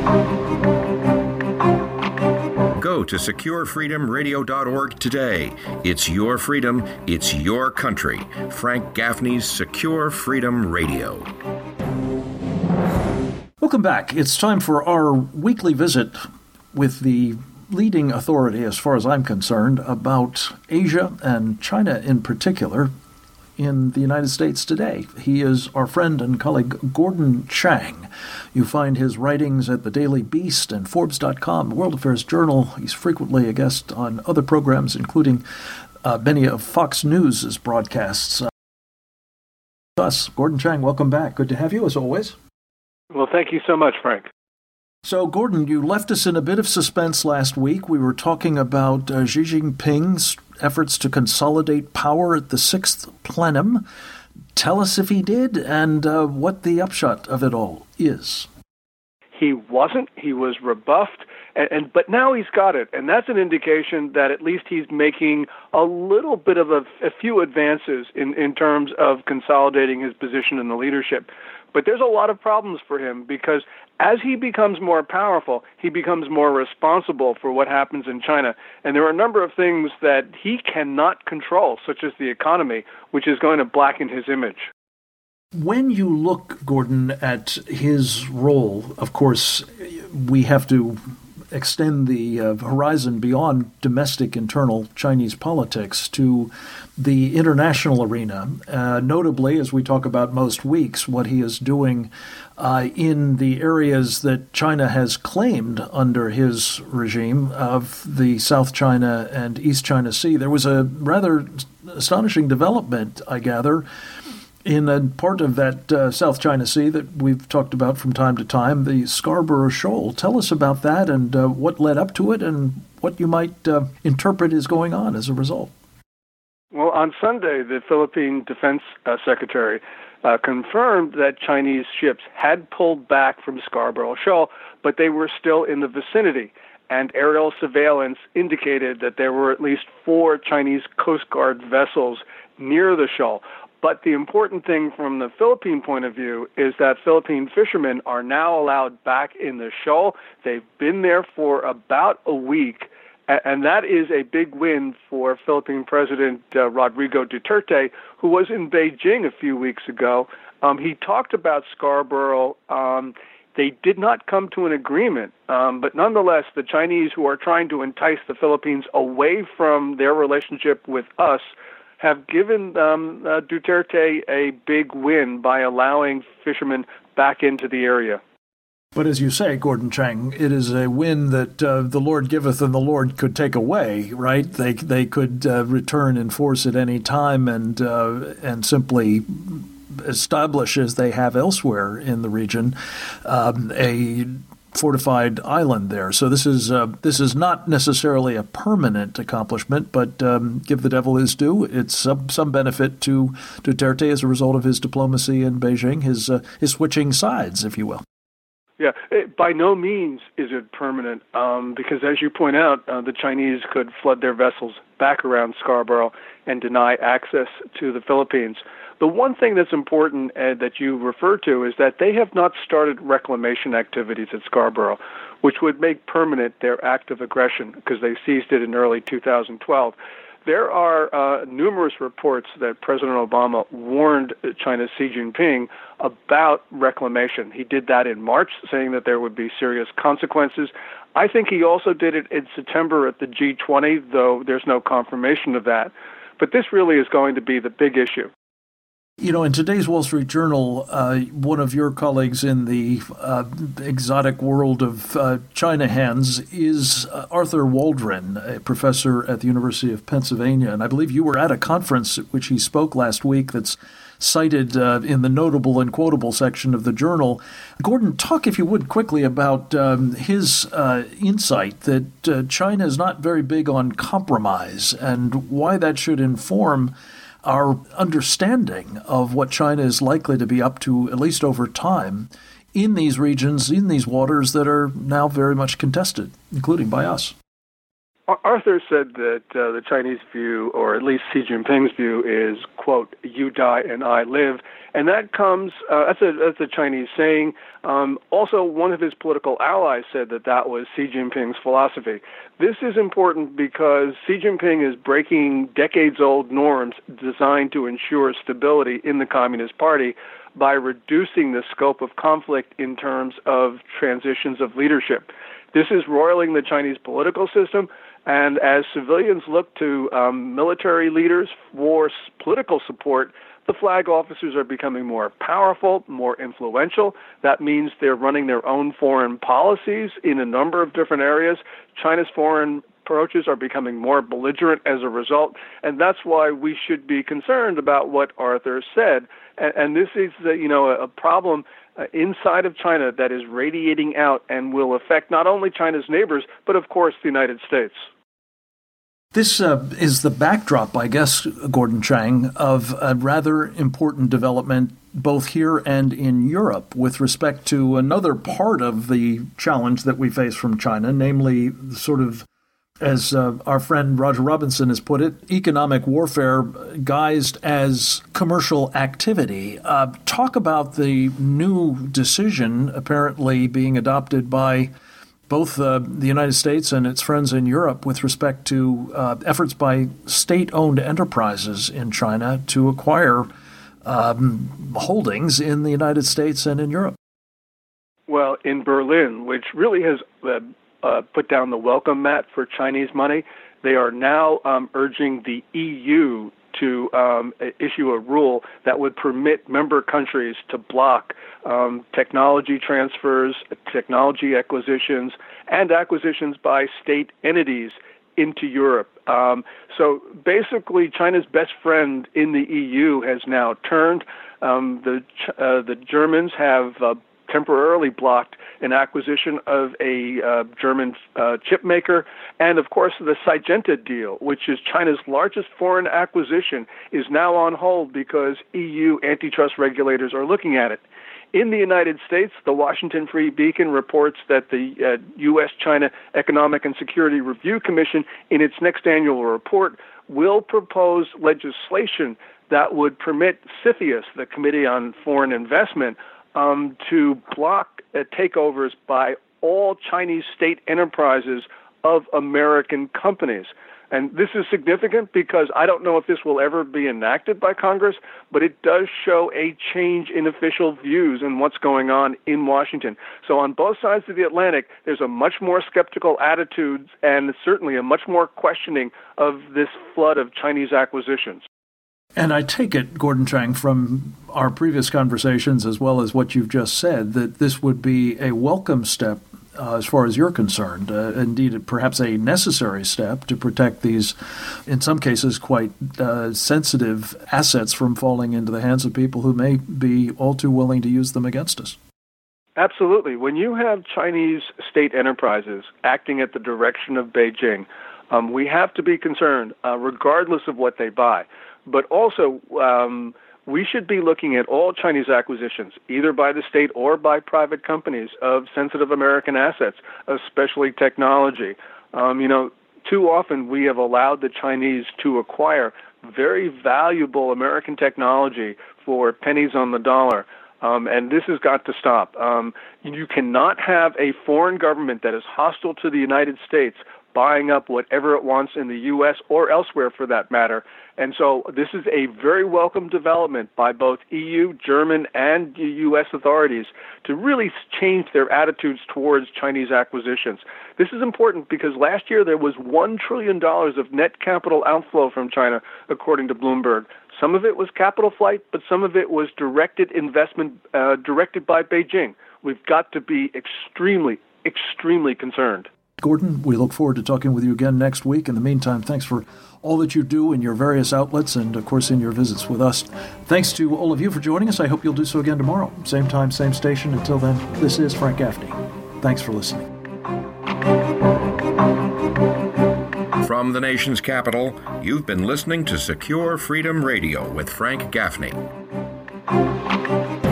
Go to SecureFreedomRadio.org today. It's your freedom. It's your country. Frank Gaffney's Secure Freedom Radio. Welcome back. It's time for our weekly visit with the leading authority, as far as I'm concerned, about Asia and China in particular in the United States today. He is our friend and colleague Gordon Chang. You find his writings at the Daily Beast and Forbes.com, World Affairs Journal. He's frequently a guest on other programs, including many of Fox News' broadcasts. Gordon Chang, welcome back. Good to have you, as always. Well, thank you so much, Frank. So, Gordon, you left us in a bit of suspense last week. We were talking about Xi Jinping's efforts to consolidate power at the Sixth Plenum. Tell us if he did and what the upshot of it all is. He wasn't. He was rebuffed, but now he's got it, and that's an indication that at least he's making a little bit of a few advances in terms of consolidating his position in the leadership. But there's a lot of problems for him because as he becomes more powerful, he becomes more responsible for what happens in China. And there are a number of things that he cannot control, such as the economy, which is going to blacken his image. When you look, Gordon, at his role, of course, we have to extend the horizon beyond domestic internal Chinese politics to the international arena, notably, as we talk about most weeks, what he is doing in the areas that China has claimed under his regime of the South China and East China Sea. There was a rather astonishing development, I gather, in a part of that South China Sea that we've talked about from time to time, the Scarborough Shoal. Tell us about that and what led up to it and what you might interpret is going on as a result. Well, on Sunday, the Philippine Defense Secretary confirmed that Chinese ships had pulled back from Scarborough Shoal, but they were still in the vicinity. And aerial surveillance indicated that there were at least 4 Chinese Coast Guard vessels near the shoal. But the important thing from the Philippine point of view is that Philippine fishermen are now allowed back in the shoal. They've been there for about a week, and that is a big win for Philippine President Rodrigo Duterte, who was in Beijing a few weeks ago. He talked about Scarborough. They did not come to an agreement, but nonetheless, the Chinese who are trying to entice the Philippines away from their relationship with us have given Duterte a big win by allowing fishermen back into the area. But as you say, Gordon Chang, it is a win that the Lord giveth and the Lord could take away, right? They could return in force at any time and simply establish, as they have elsewhere in the region, a fortified island there. So this is not necessarily a permanent accomplishment, but give the devil his due. It's some benefit to Duterte as a result of his diplomacy in Beijing, his switching sides, if you will. Yeah, by no means is it permanent, because as you point out, the Chinese could flood their vessels back around Scarborough and deny access to the Philippines. The one thing that's important that you refer to is that they have not started reclamation activities at Scarborough, which would make permanent their act of aggression because they seized it in early 2012. There are numerous reports that President Obama warned China's Xi Jinping about reclamation. He did that in March, saying that there would be serious consequences. I think he also did it in September at the G20, though there's no confirmation of that. But this really is going to be the big issue. You know, in today's Wall Street Journal, one of your colleagues in the exotic world of China hands is Arthur Waldron, a professor at the University of Pennsylvania. And I believe you were at a conference at which he spoke last week that's cited in the notable and quotable section of the journal. Gordon, talk, if you would, quickly about his insight that China is not very big on compromise and why that should inform our understanding of what China is likely to be up to, at least over time, in these regions, in these waters that are now very much contested, including by us. Arthur said that the Chinese view, or at least Xi Jinping's view, is, quote, "You die and I live." And that comes, that's a Chinese saying. Also, one of his political allies said that was Xi Jinping's philosophy. This is important because Xi Jinping is breaking decades-old norms designed to ensure stability in the Communist Party by reducing the scope of conflict in terms of transitions of leadership. This is roiling the Chinese political system, and as civilians look to military leaders for political support, the flag officers are becoming more powerful, more influential. That means they're running their own foreign policies in a number of different areas. China's foreign approaches are becoming more belligerent as a result, and that's why we should be concerned about what Arthur said. And this is, a problem inside of China that is radiating out and will affect not only China's neighbors, but of course the United States. This is the backdrop, I guess, Gordon Chang, of a rather important development both here and in Europe with respect to another part of the challenge that we face from China, namely sort of, as our friend Roger Robinson has put it, economic warfare guised as commercial activity. Talk about the new decision apparently being adopted by both the United States and its friends in Europe with respect to efforts by state-owned enterprises in China to acquire holdings in the United States and in Europe. Well, in Berlin, which really has put down the welcome mat for Chinese money, they are now urging the EU to issue a rule that would permit member countries to block technology transfers, technology acquisitions, and acquisitions by state entities into Europe. So basically, China's best friend in the EU has now turned. The Germans have temporarily blocked an acquisition of a German chip maker. And, of course, the Syngenta deal, which is China's largest foreign acquisition, is now on hold because EU antitrust regulators are looking at it. In the United States, the Washington Free Beacon reports that the U.S.-China Economic and Security Review Commission, in its next annual report, will propose legislation that would permit CFIUS, the Committee on Foreign Investment, to block takeovers by all Chinese state enterprises of American companies. And this is significant because I don't know if this will ever be enacted by Congress, but it does show a change in official views and what's going on in Washington. So on both sides of the Atlantic, there's a much more skeptical attitude and certainly a much more questioning of this flood of Chinese acquisitions. And I take it, Gordon Chang, from our previous conversations as well as what you've just said, that this would be a welcome step as far as you're concerned, indeed perhaps a necessary step to protect these, in some cases, quite sensitive assets from falling into the hands of people who may be all too willing to use them against us. Absolutely. When you have Chinese state enterprises acting at the direction of Beijing, we have to be concerned, regardless of what they buy. But also, we should be looking at all Chinese acquisitions, either by the state or by private companies, of sensitive American assets, especially technology. Too often we have allowed the Chinese to acquire very valuable American technology for pennies on the dollar. And this has got to stop. You cannot have a foreign government that is hostile to the United States buying up whatever it wants in the U.S. or elsewhere for that matter. And so this is a very welcome development by both EU, German, and U.S. authorities to really change their attitudes towards Chinese acquisitions. This is important because last year there was $1 trillion of net capital outflow from China, according to Bloomberg. Some of it was capital flight, but some of it was directed investment directed by Beijing. We've got to be extremely, extremely concerned. Gordon, we look forward to talking with you again next week. In the meantime, thanks for all that you do in your various outlets and, of course, in your visits with us. Thanks to all of you for joining us. I hope you'll do so again tomorrow. Same time, same station. Until then, this is Frank Gaffney. Thanks for listening. From the nation's capital, you've been listening to Secure Freedom Radio with Frank Gaffney.